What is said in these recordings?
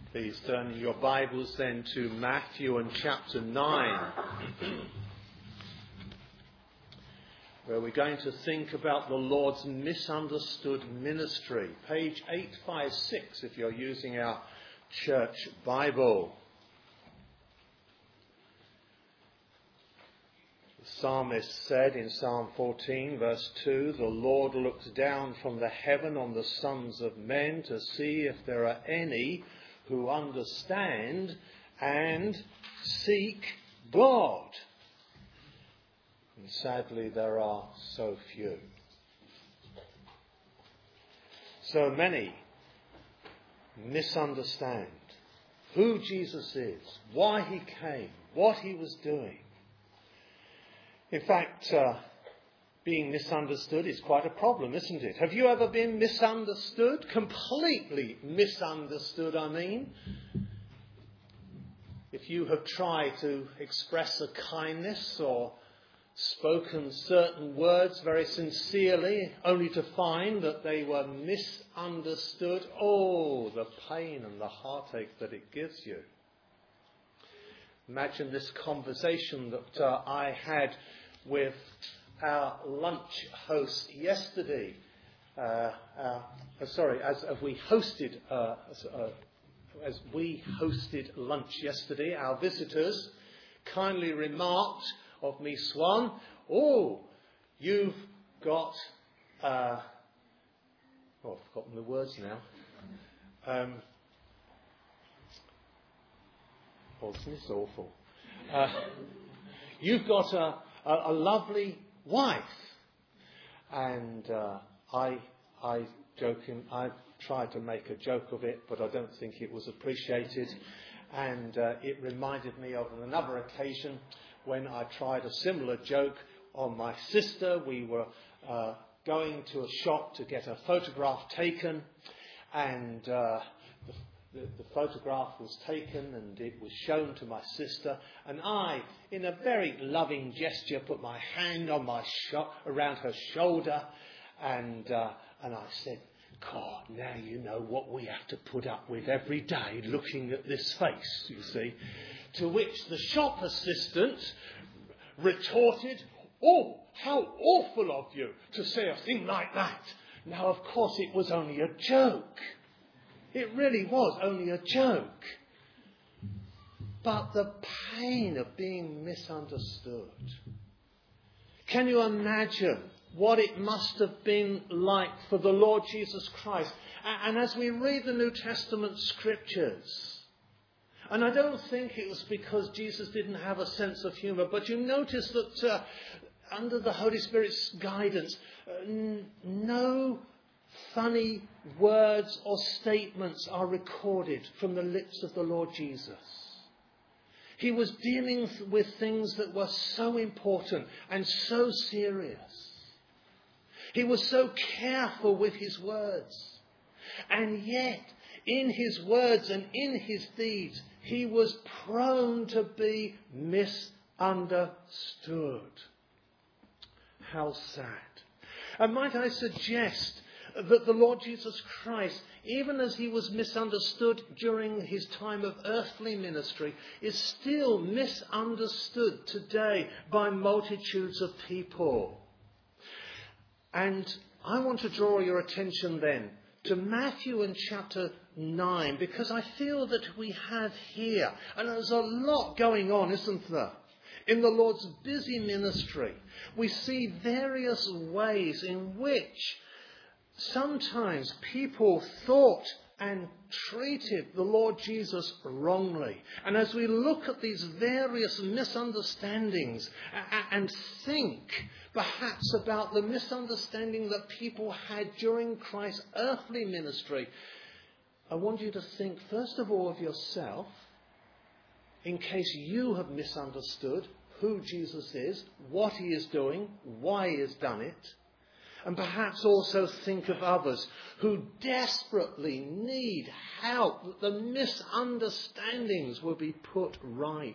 Please turn your Bibles then to Matthew and chapter 9, where we're going to think about the Lord's misunderstood ministry. Page 856 if you're using our church Bible. The psalmist said in Psalm 14 verse 2, "The Lord looks down from the heaven on the sons of men to see if there are any who understand and seek God." And sadly, there are so few. So many misunderstand who Jesus is, why he came, what he was doing. In fact, being misunderstood is quite a problem, isn't it? Have you ever been misunderstood? Completely misunderstood, I mean. If you have tried to express a kindness or spoken certain words very sincerely, only to find that they were misunderstood, oh, the pain and the heartache that it gives you. Imagine this conversation that I had with our lunch host yesterday. As we hosted lunch yesterday, our visitors kindly remarked of me, Swan, "Oh, you've got..." I've forgotten the words now. Isn't this awful? You've got a lovely wife. And I tried to make a joke of it, but I don't think it was appreciated. And it reminded me of another occasion when I tried a similar joke on my sister. We were going to a shop to get a photograph taken, and the photograph was taken and it was shown to my sister, and I, in a very loving gesture, put my hand on around her shoulder, and I said, "God, now you know what we have to put up with every day looking at this face, you see." To which the shop assistant retorted, "Oh, how awful of you to say a thing like that." Now, of course, it was only a joke. It really was only a joke. But the pain of being misunderstood. Can you imagine what it must have been like for the Lord Jesus Christ? And as we read the New Testament scriptures, and I don't think it was because Jesus didn't have a sense of humour, but you notice that under the Holy Spirit's guidance, no funny words or statements are recorded from the lips of the Lord Jesus. He was dealing with things that were so important and so serious. He was so careful with his words. And yet, in his words and in his deeds, he was prone to be misunderstood. How sad. And might I suggest that the Lord Jesus Christ, even as he was misunderstood during his time of earthly ministry, is still misunderstood today by multitudes of people. And I want to draw your attention then to Matthew in chapter 9, because I feel that we have here, and there's a lot going on, isn't there? In the Lord's busy ministry, we see various ways in which sometimes people thought and treated the Lord Jesus wrongly. And as we look at these various misunderstandings and think perhaps about the misunderstanding that people had during Christ's earthly ministry, I want you to think first of all of yourself, in case you have misunderstood who Jesus is, what he is doing, why he has done it. And perhaps also think of others who desperately need help, that the misunderstandings will be put right.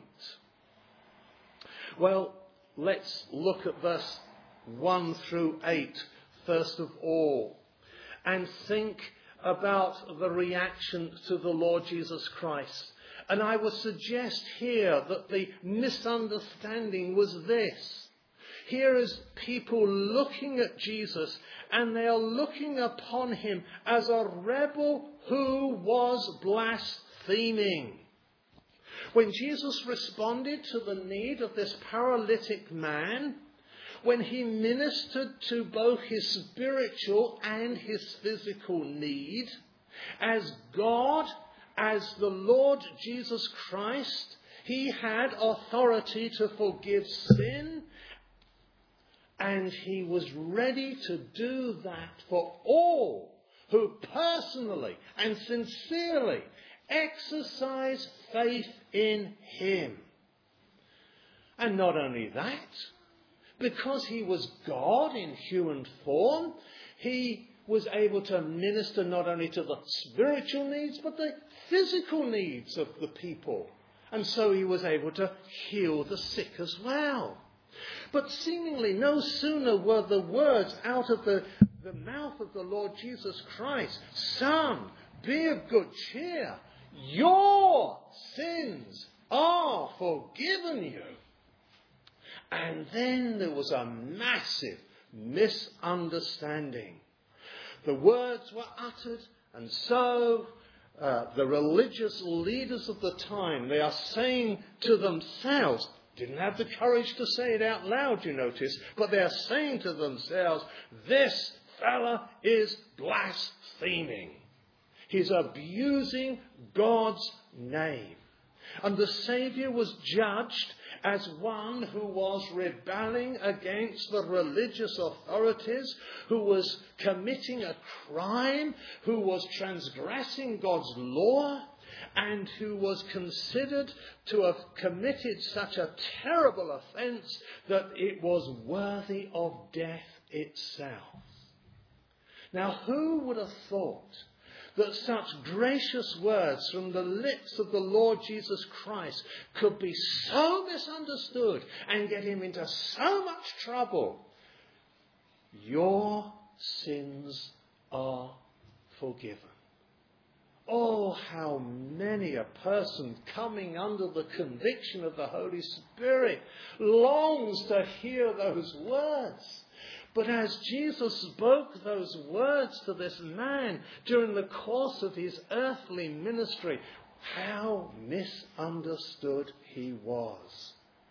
Well, let's look at verse 1 through 8 first of all, and think about the reaction to the Lord Jesus Christ. And I would suggest here that the misunderstanding was this. Here is people looking at Jesus, and they are looking upon him as a rebel who was blaspheming. When Jesus responded to the need of this paralytic man, when he ministered to both his spiritual and his physical need, as God, as the Lord Jesus Christ, he had authority to forgive sin, and he was ready to do that for all who personally and sincerely exercise faith in him. And not only that, because he was God in human form, he was able to minister not only to the spiritual needs, but the physical needs of the people. And so he was able to heal the sick as well. But seemingly no sooner were the words out of the mouth of the Lord Jesus Christ, "Son, be of good cheer. Your sins are forgiven you." And then there was a massive misunderstanding. The words were uttered, and so the religious leaders of the time, they are saying to themselves, didn't have the courage to say it out loud, you notice, but they are saying to themselves, "This fella is blaspheming. He's abusing God's name." And the Saviour was judged as one who was rebelling against the religious authorities, who was committing a crime, who was transgressing God's law, and who was considered to have committed such a terrible offence that it was worthy of death itself. Now, who would have thought that such gracious words from the lips of the Lord Jesus Christ could be so misunderstood and get him into so much trouble? Your sins are forgiven. Oh, how many a person coming under the conviction of the Holy Spirit longs to hear those words. But as Jesus spoke those words to this man during the course of his earthly ministry, how misunderstood he was.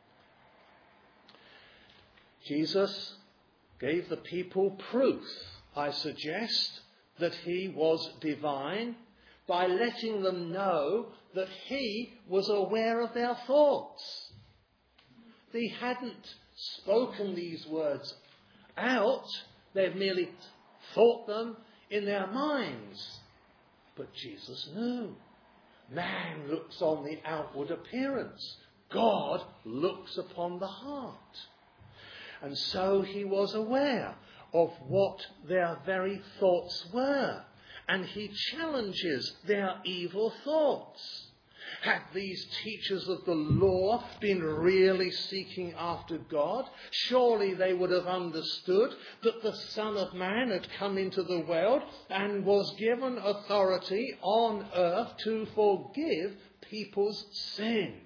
Jesus gave the people proof, I suggest, that he was divine by letting them know that he was aware of their thoughts. They hadn't spoken these words out, they've merely thought them in their minds. But Jesus knew. Man looks on the outward appearance. God looks upon the heart. And so he was aware of what their very thoughts were. And he challenges their evil thoughts. Had these teachers of the law been really seeking after God, surely they would have understood that the Son of Man had come into the world and was given authority on earth to forgive people's sin.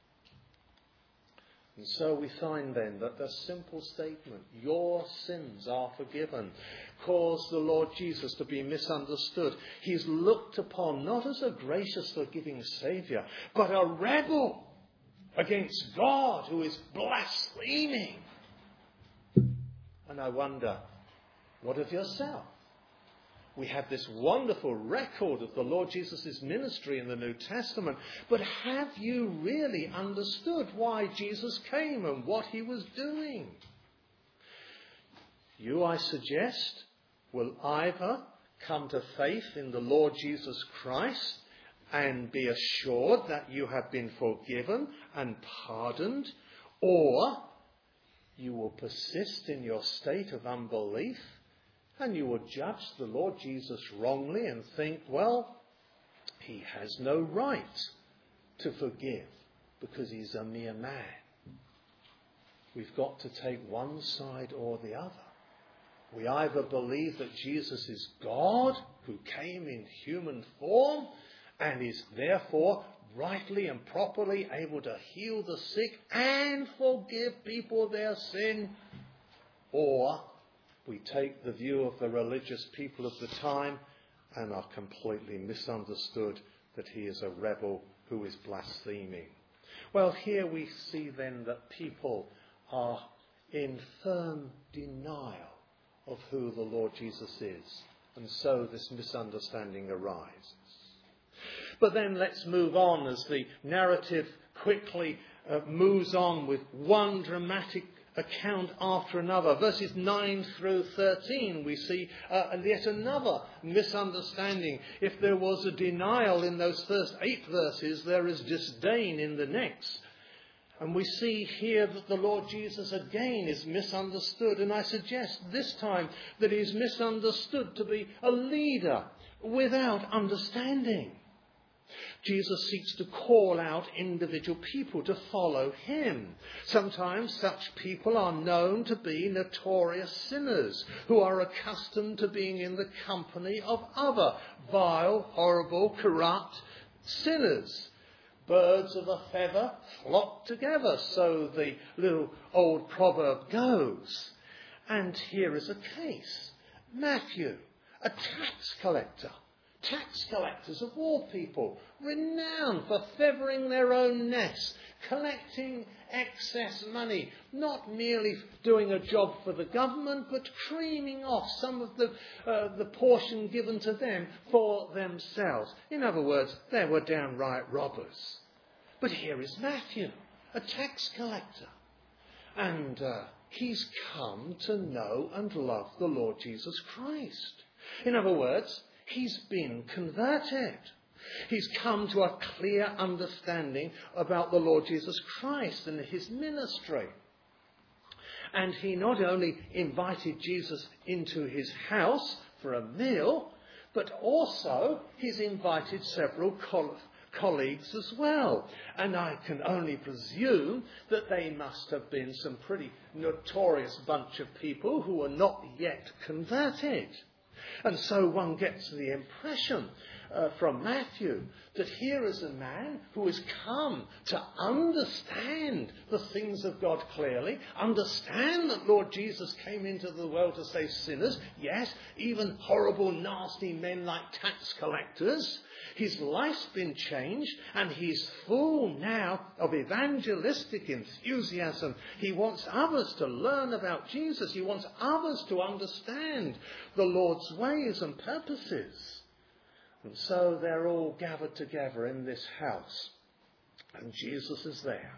And so we find then that the simple statement, "Your sins are forgiven," caused the Lord Jesus to be misunderstood. He's looked upon not as a gracious, forgiving Saviour, but a rebel against God who is blaspheming. And I wonder, what of yourself? We have this wonderful record of the Lord Jesus' ministry in the New Testament, but have you really understood why Jesus came and what he was doing? You, I suggest, will either come to faith in the Lord Jesus Christ and be assured that you have been forgiven and pardoned, or you will persist in your state of unbelief and you will judge the Lord Jesus wrongly and think, well, he has no right to forgive because he's a mere man. We've got to take one side or the other. We either believe that Jesus is God who came in human form and is therefore rightly and properly able to heal the sick and forgive people their sin, or we take the view of the religious people of the time and are completely misunderstood that he is a rebel who is blaspheming. Well, here we see then that people are in firm denial of who the Lord Jesus is, and so this misunderstanding arises. But then let's move on as the narrative quickly moves on with one dramatic account after another. Verses 9 through 13 we see yet another misunderstanding. If there was a denial in those first 8 verses, there is disdain in the next. And we see here that the Lord Jesus again is misunderstood. And I suggest this time that he is misunderstood to be a leader without understanding. Jesus seeks to call out individual people to follow him. Sometimes such people are known to be notorious sinners who are accustomed to being in the company of other vile, horrible, corrupt sinners. Birds of a feather flock together, so the little old proverb goes. And here is a case. Matthew, a tax collector. Tax collectors of all people, renowned for feathering their own nests, collecting excess money, not merely doing a job for the government, but creaming off some of the portion given to them for themselves. In other words, they were downright robbers. But here is Matthew, a tax collector, and he's come to know and love the Lord Jesus Christ. In other words, he's been converted. He's come to a clear understanding about the Lord Jesus Christ and his ministry. And he not only invited Jesus into his house for a meal, but also he's invited several colleagues as well. And I can only presume that they must have been some pretty notorious bunch of people who were not yet converted. And so one gets the impression from Matthew that here is a man who has come to understand the things of God clearly, understand that Lord Jesus came into the world to save sinners, yes, even horrible, nasty men like tax collectors. His life's been changed and he's full now of evangelistic enthusiasm. He wants others to learn about Jesus. He wants others to understand the Lord's ways and purposes. And so they're all gathered together in this house. And Jesus is there.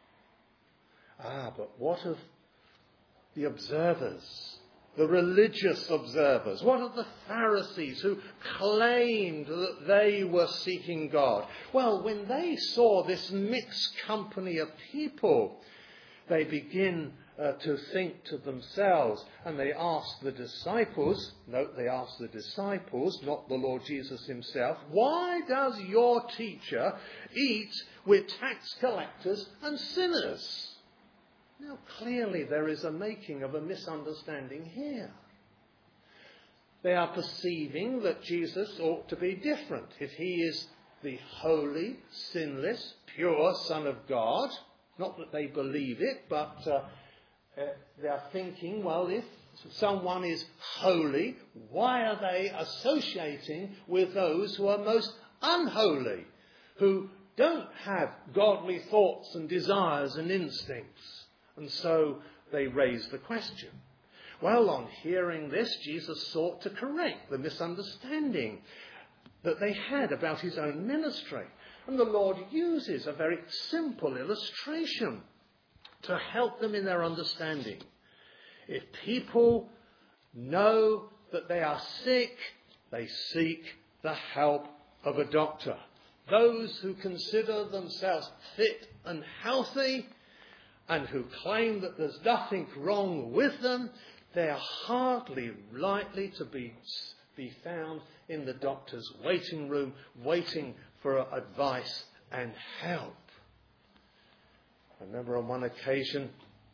But what of the observers? The religious observers? What of the Pharisees who claimed that they were seeking God? Well, when they saw this mixed company of people, they begin to think to themselves, and they ask the disciples, note they ask the disciples, not the Lord Jesus himself, why does your teacher eat with tax collectors and sinners? Now clearly there is a making of a misunderstanding here. They are perceiving that Jesus ought to be different. If he is the holy, sinless, pure Son of God, not that they believe it, but they are thinking, well, if someone is holy, why are they associating with those who are most unholy, who don't have godly thoughts and desires and instincts? And so they raise the question. Well, on hearing this, Jesus sought to correct the misunderstanding that they had about his own ministry. And the Lord uses a very simple illustration to help them in their understanding. If people know that they are sick, they seek the help of a doctor. Those who consider themselves fit and healthy and who claim that there's nothing wrong with them, they are hardly likely to be found in the doctor's waiting room, waiting for advice and help. I remember on one occasion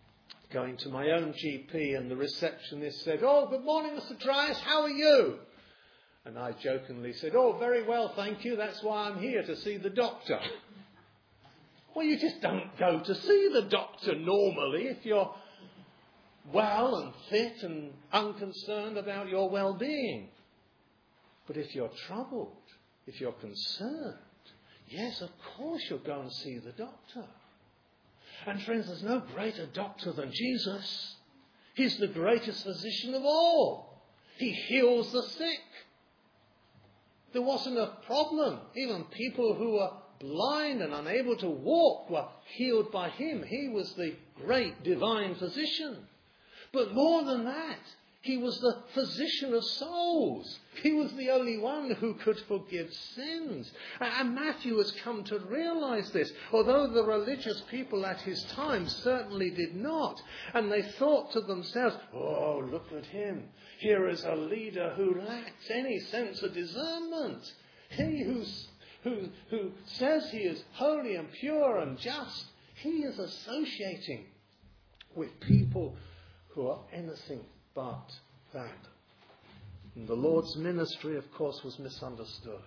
going to my own GP, and the receptionist said, "Oh, good morning, Mr. Dryas, how are you?" And I jokingly said, "Oh, very well, thank you. That's why I'm here, to see the doctor." Well, you just don't go to see the doctor normally if you're well and fit and unconcerned about your well-being. But if you're troubled, if you're concerned, yes, of course you'll go and see the doctor. And friends, there's no greater doctor than Jesus. He's the greatest physician of all. He heals the sick. There wasn't a problem. Even people who were blind and unable to walk were healed by him. He was the great divine physician. But more than that, he was the physician of souls. He was the only one who could forgive sins. And Matthew has come to realize this, although the religious people at his time certainly did not. And they thought to themselves, "Oh, look at him. Here is a leader who lacks any sense of discernment. He who says he is holy and pure and just, he is associating with people who are anything but that." And the Lord's ministry, of course, was misunderstood.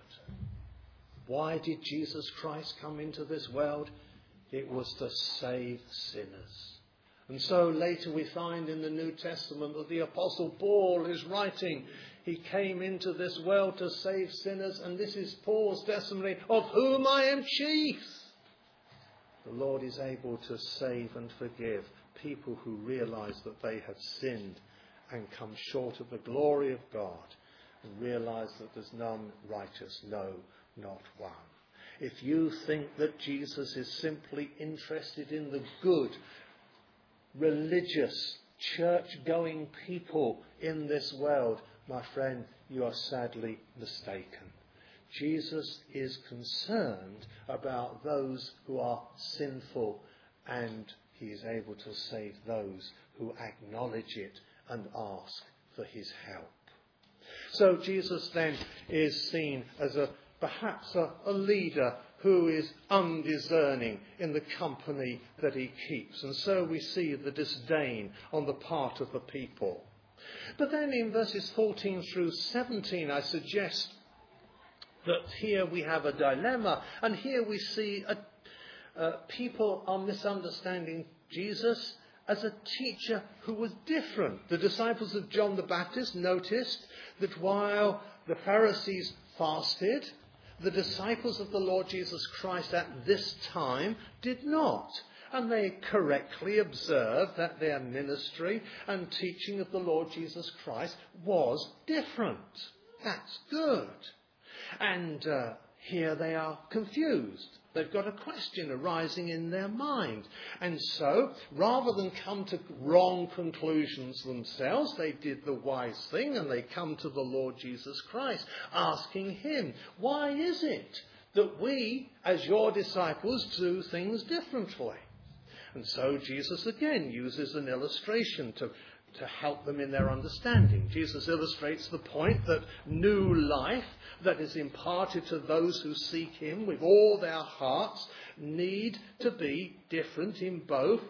Why did Jesus Christ come into this world? It was to save sinners. And so later we find in the New Testament that the Apostle Paul is writing, he came into this world to save sinners, and this is Paul's testimony, "of whom I am chief." The Lord is able to save and forgive people who realise that they have sinned and come short of the glory of God, and realise that there's none righteous, no, not one. If you think that Jesus is simply interested in the good, religious, church-going people in this world, my friend, you are sadly mistaken. Jesus is concerned about those who are sinful, and he is able to save those who acknowledge it and ask for his help. So Jesus then is seen as perhaps a leader who is undiscerning in the company that he keeps. And so we see the disdain on the part of the people. But then in verses 14 through 17, I suggest that here we have a dilemma. And here we see people are misunderstanding Jesus as a teacher who was different. The disciples of John the Baptist noticed that while the Pharisees fasted, the disciples of the Lord Jesus Christ at this time did not. And they correctly observed that their ministry and teaching of the Lord Jesus Christ was different. That's good. And here they are confused. They've got a question arising in their mind. And so, rather than come to wrong conclusions themselves, they did the wise thing and they come to the Lord Jesus Christ, asking him, "Why is it that we, as your disciples, do things differently?" And so Jesus again uses an illustration to help them in their understanding. Jesus illustrates the point that new life that is imparted to those who seek him with all their hearts need to be different in both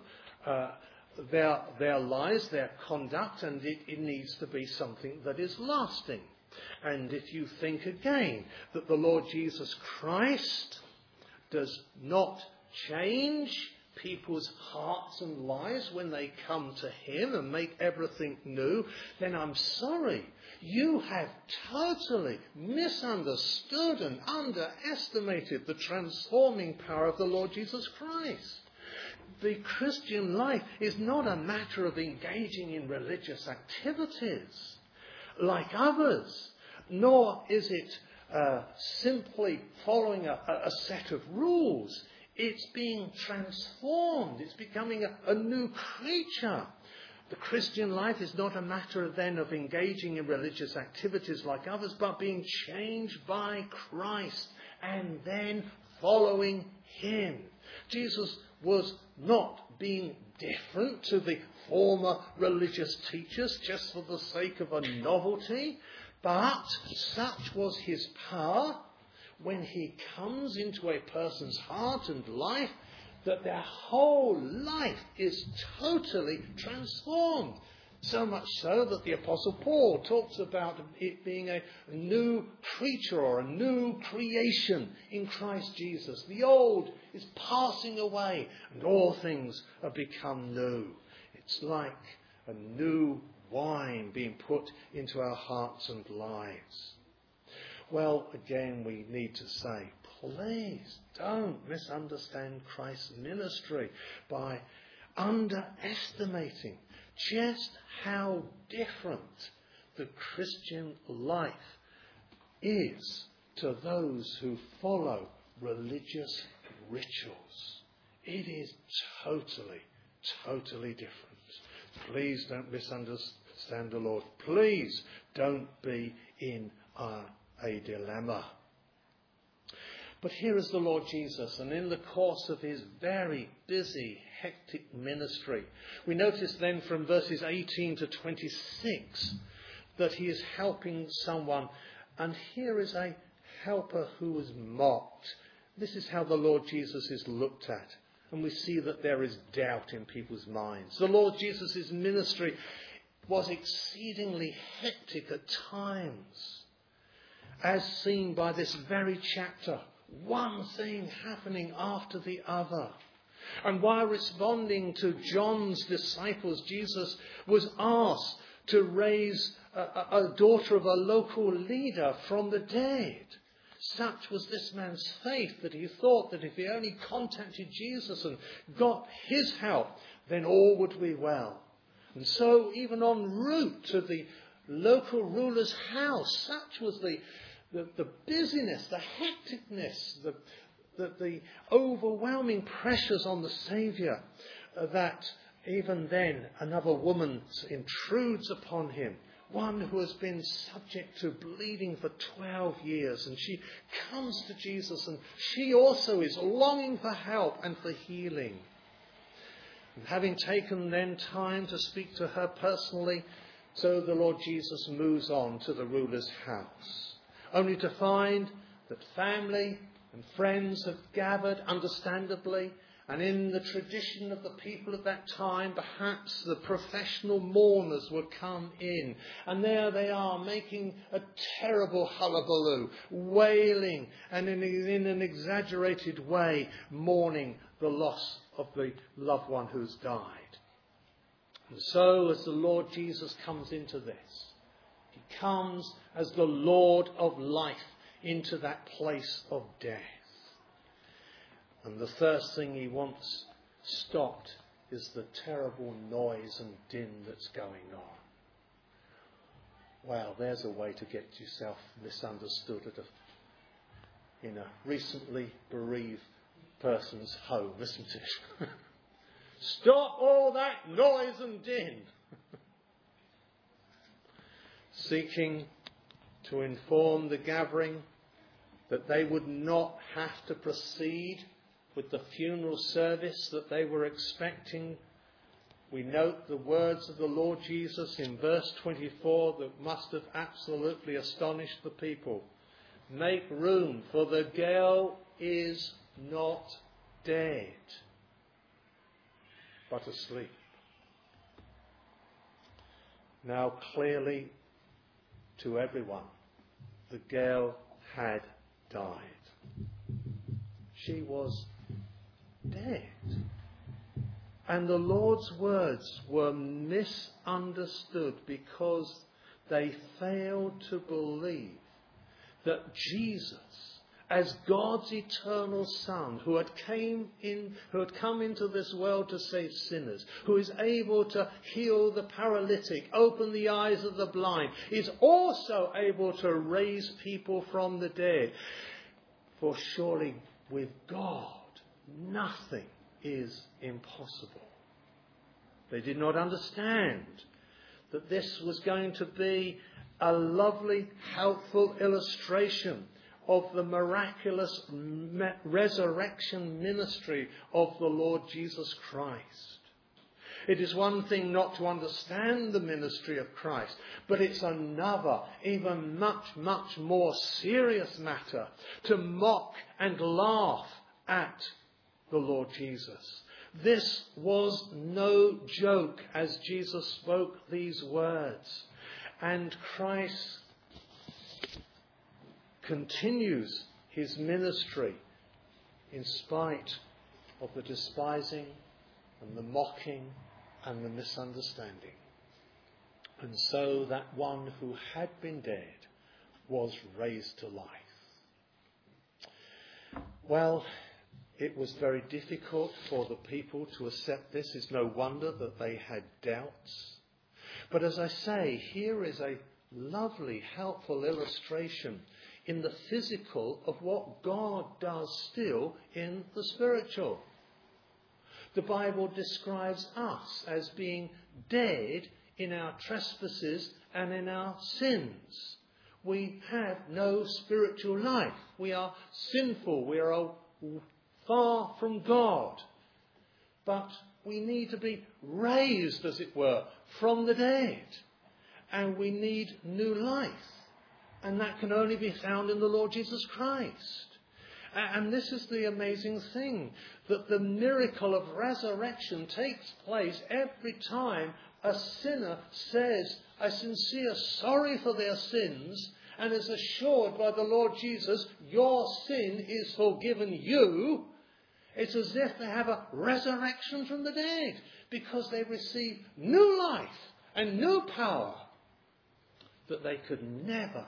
their lives, their conduct, and it needs to be something that is lasting. And if you think again that the Lord Jesus Christ does not change people's hearts and lives when they come to him and make everything new, then I'm sorry, you have totally misunderstood and underestimated the transforming power of the Lord Jesus Christ. The Christian life is not a matter of engaging in religious activities like others, nor is it simply following a set of rules. It's being transformed. It's becoming a new creature. The Christian life is not a matter then of engaging in religious activities like others, but being changed by Christ and then following him. Jesus was not being different to the former religious teachers just for the sake of a novelty, but such was his power. When he comes into a person's heart and life, that their whole life is totally transformed. So much so that the Apostle Paul talks about it being a new creature or a new creation in Christ Jesus. The old is passing away and all things have become new. It's like a new wine being put into our hearts and lives. Well, again, we need to say, please don't misunderstand Christ's ministry by underestimating just how different the Christian life is to those who follow religious rituals. It is totally different. Please don't misunderstand the Lord. Please don't be in a dilemma. But here is the Lord Jesus, and in the course of his very busy, hectic ministry, we notice then from verses 18 to 26 that he is helping someone, and here is a helper who is mocked. This is how the Lord Jesus is looked at, and we see that there is doubt in people's minds. The Lord Jesus' ministry was exceedingly hectic at times, as seen by this very chapter. One thing happening after the other. And while responding to John's disciples, Jesus was asked to raise a daughter of a local leader from the dead. Such was this man's faith that he thought that if he only contacted Jesus and got his help, then all would be well. And so even en route to the local ruler's house, such was the busyness, the hecticness, the overwhelming pressures on the Saviour, that even then another woman intrudes upon him, one who has been subject to bleeding for 12 years, and she comes to Jesus, and she also is longing for help and for healing. And having taken then time to speak to her personally, so the Lord Jesus moves on to the ruler's house, only to find that family and friends have gathered, understandably, and in the tradition of the people of that time, perhaps the professional mourners would come in, and there they are making a terrible hullabaloo, wailing, and in an exaggerated way mourning the loss of the loved one who's died. And so as the Lord Jesus comes into this, he comes as the Lord of life into that place of death. And the first thing he wants stopped is the terrible noise and din that's going on. Well, there's a way to get yourself misunderstood in a recently bereaved person's home, isn't it? Stop all that noise and din. Seeking to inform the gathering that they would not have to proceed with the funeral service that they were expecting. We note the words of the Lord Jesus in verse 24 that must have absolutely astonished the people. Make room, for the girl is not dead, but asleep. Now clearly, to everyone, the girl had died. She was dead. And the Lord's words were misunderstood because they failed to believe that Jesus, as God's eternal Son, who had come into this world to save sinners, who is able to heal the paralytic, open the eyes of the blind, is also able to raise people from the dead. For surely with God, nothing is impossible. They did not understand that this was going to be a lovely, helpful illustration of the miraculous resurrection ministry of the Lord Jesus Christ. It is one thing not to understand the ministry of Christ, but it's another, even much more serious matter to mock and laugh at the Lord Jesus. This was no joke as Jesus spoke these words. And Christ continues his ministry in spite of the despising and the mocking and the misunderstanding. And so that one who had been dead was raised to life. Well, it was very difficult for the people to accept this. It's no wonder that they had doubts. But as I say, here is a lovely, helpful illustration in the physical of what God does still in the spiritual. The Bible describes us as being dead in our trespasses and in our sins. We have no spiritual life. We are sinful. We are far from God. But we need to be raised, as it were, from the dead. And we need new life. And that can only be found in the Lord Jesus Christ. And this is the amazing thing, that the miracle of resurrection takes place every time a sinner says a sincere sorry for their sins and is assured by the Lord Jesus, your sin is forgiven you. It's as if they have a resurrection from the dead because they receive new life and new power that they could never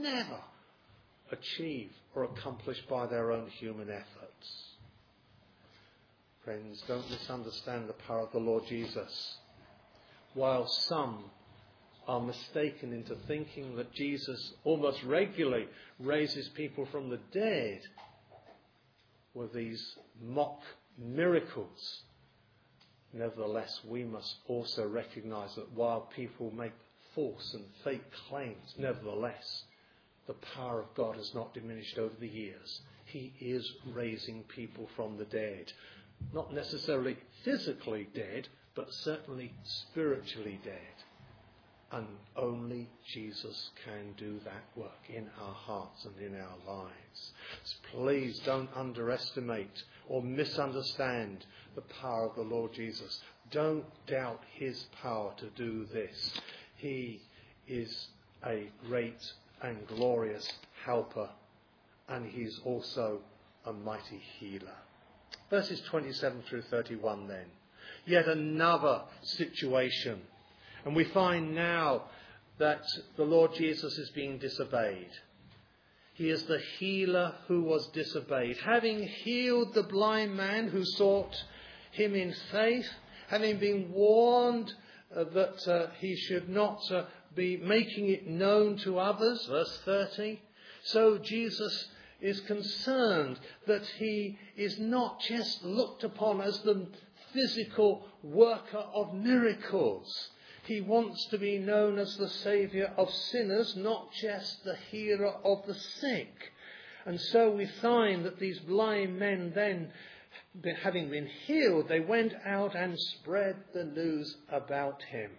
achieve or accomplish by their own human efforts. Friends, don't misunderstand the power of the Lord Jesus. While some are mistaken into thinking that Jesus almost regularly raises people from the dead with these mock miracles, nevertheless, we must also recognize that while people make false and fake claims, nevertheless, the power of God has not diminished over the years. He is raising people from the dead. Not necessarily physically dead, but certainly spiritually dead. And only Jesus can do that work in our hearts and in our lives. So please don't underestimate or misunderstand the power of the Lord Jesus. Don't doubt his power to do this. He is a great and glorious helper, and he's also a mighty healer. Verses 27 through 31 then. Yet another situation. And we find now that the Lord Jesus is being disobeyed. He is the healer who was disobeyed. Having healed the blind man who sought him in faith, having been warned that he should not be making it known to others, verse 30. So Jesus is concerned that he is not just looked upon as the physical worker of miracles. He wants to be known as the saviour of sinners, not just the healer of the sick. And so we find that these blind men then, having been healed, they went out and spread the news about him.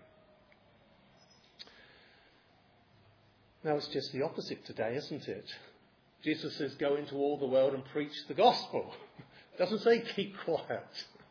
Now it's just the opposite today, isn't it? Jesus says, go into all the world and preach the gospel. Doesn't say keep quiet.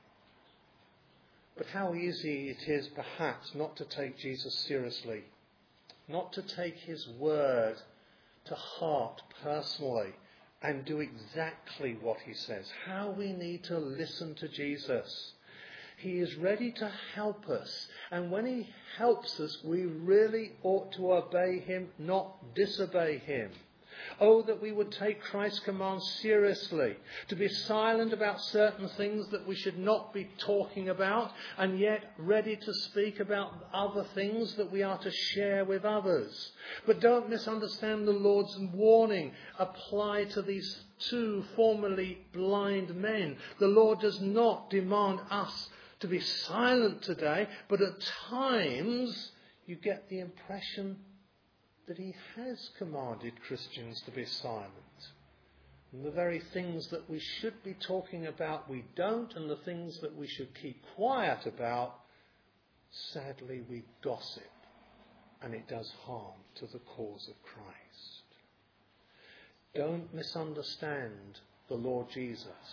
But how easy it is perhaps not to take Jesus seriously, not to take his word to heart personally and do exactly what he says. How we need to listen to Jesus. He is ready to help us. And when he helps us, we really ought to obey him, not disobey him. Oh, that we would take Christ's command seriously, to be silent about certain things that we should not be talking about, and yet ready to speak about other things that we are to share with others. But don't misunderstand the Lord's warning applied to these two formerly blind men. The Lord does not demand us to be silent today, but at times you get the impression that he has commanded Christians to be silent. And the very things that we should be talking about we don't, and the things that we should keep quiet about, sadly we gossip, and it does harm to the cause of Christ. Don't misunderstand the Lord Jesus.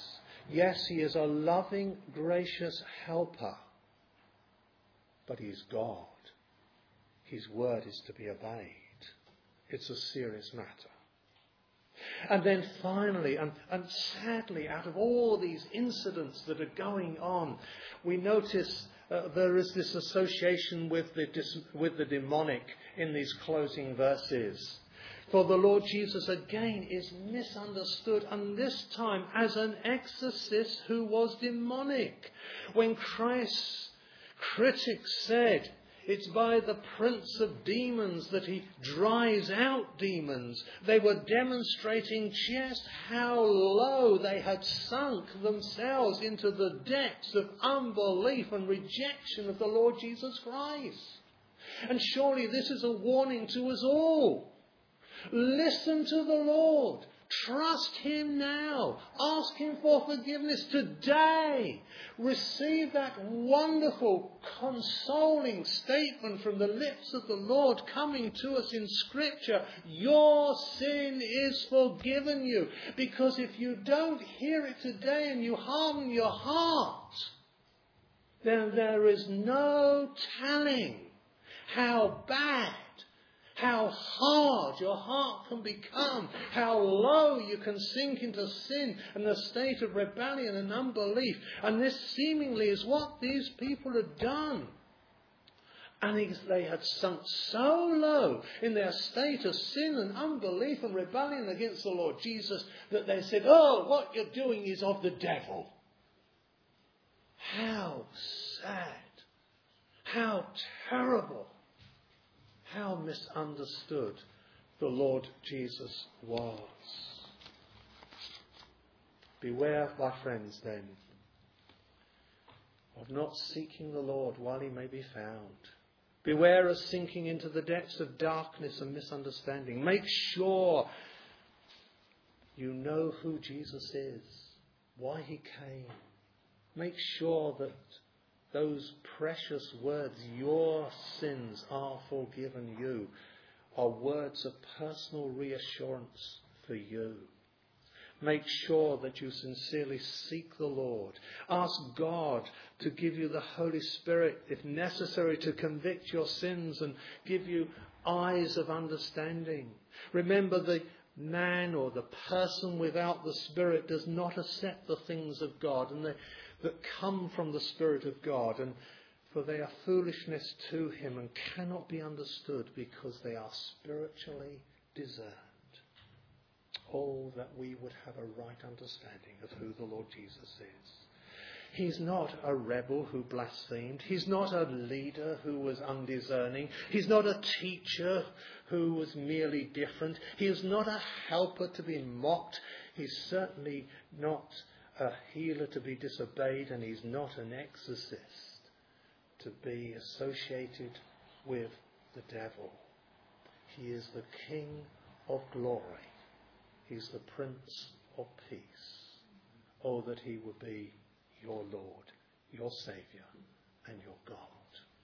Yes, he is a loving, gracious helper, but he's God. His word is to be obeyed. It's a serious matter. And then finally, and sadly, out of all these incidents that are going on, we notice there is this association with the demonic in these closing verses. For the Lord Jesus again is misunderstood, and this time as an exorcist who was demonic. When Christ's critics said, it's by the prince of demons that he drives out demons, they were demonstrating just how low they had sunk themselves into the depths of unbelief and rejection of the Lord Jesus Christ. And surely this is a warning to us all. Listen to the Lord. Trust him now. Ask him for forgiveness today. Receive that wonderful, consoling statement from the lips of the Lord coming to us in Scripture. Your sin is forgiven you. Because if you don't hear it today and you harden your heart, then there is no telling how bad, how hard your heart can become, how low you can sink into sin and the state of rebellion and unbelief. And this seemingly is what these people had done. And they had sunk so low in their state of sin and unbelief and rebellion against the Lord Jesus that they said, oh, what you're doing is of the devil. How sad, how terrible. How misunderstood the Lord Jesus was. Beware, my friends, then, of not seeking the Lord while he may be found. Beware of sinking into the depths of darkness and misunderstanding. Make sure you know who Jesus is, why he came. Make sure that those precious words, your sins are forgiven you, are words of personal reassurance for you. Make sure that you sincerely seek the Lord. Ask God to give you the Holy Spirit, if necessary, to convict your sins and give you eyes of understanding. Remember, the man or the person without the Spirit does not accept the things of God and that come from the Spirit of God, and for they are foolishness to him and cannot be understood because they are spiritually discerned. Oh, that we would have a right understanding of who the Lord Jesus is. He's not a rebel who blasphemed. He's not a leader who was undiscerning. He's not a teacher who was merely different. He is not a helper to be mocked. He's certainly not a healer to be disobeyed, and he's not an exorcist to be associated with the devil. He is the King of glory. He's the Prince of Peace. Oh, that he would be your Lord, your Saviour, and your God.